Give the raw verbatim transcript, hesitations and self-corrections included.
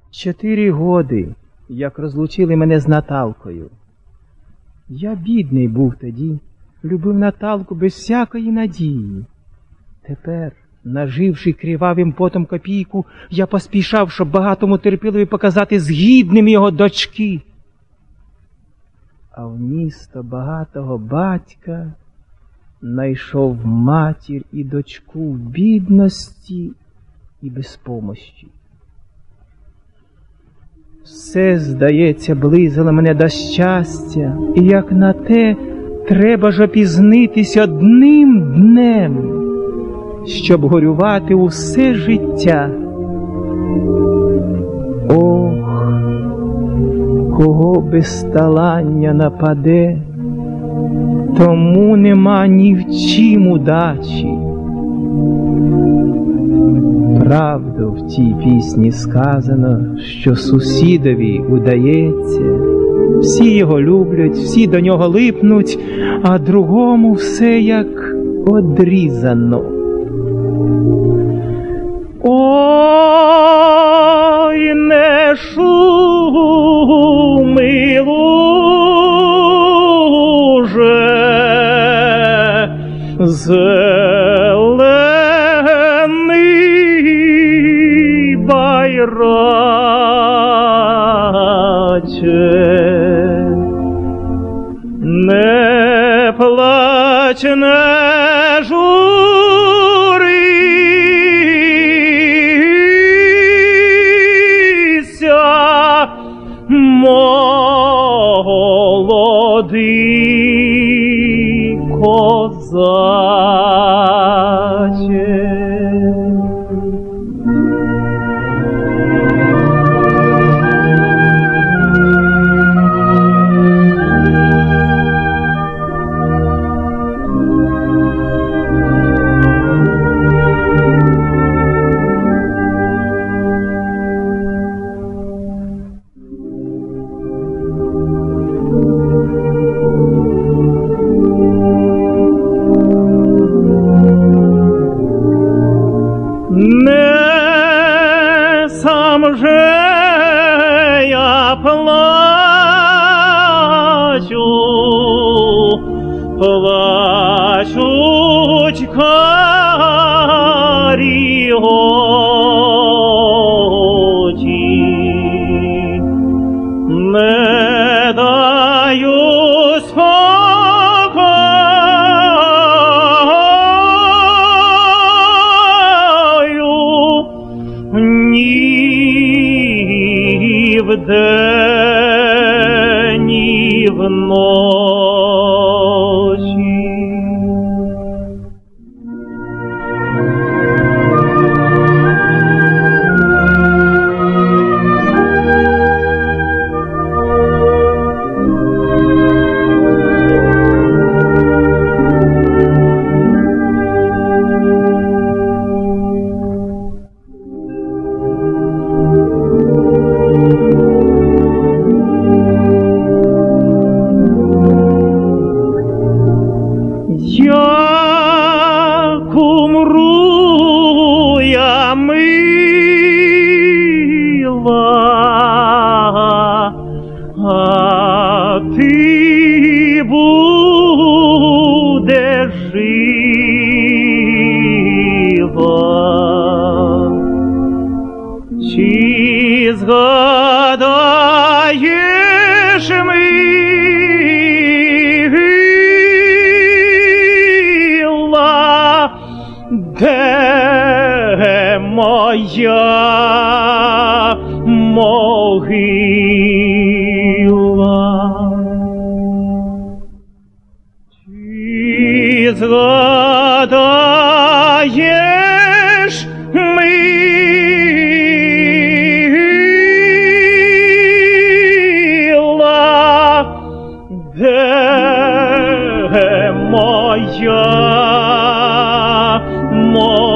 Чотири годи, як розлучили мене з Наталкою. Я бідний був тоді, любив Наталку без всякої надії. Тепер, наживши кривавим потом копійку, я поспішав, щоб багатому терпілові показати згідним його дочки. А в місто багатого батька найшов матір і дочку в бідності і безпомощі. Все, здається, близило мене до щастя, і як на те, треба ж опізнитись одним днем, щоб горювати усе життя. Ох, кого безталання нападе, тому нема ні в чім удачі. Правду в тій пісні сказано, що сусідові удається, всі його люблять, всі до нього липнуть, а другому все як одрізано. Ой, не шуми, луже, зелений байраче, не плач, не журися, молодий козаче. Не сам же я плачу, плачуть карі очі, не даю ні вдень, ні вночі. Як умру я, мила, а ти будеш жива, чи згадаєш ми, де моя могила? Чи згадаєш, мила, де моя могила?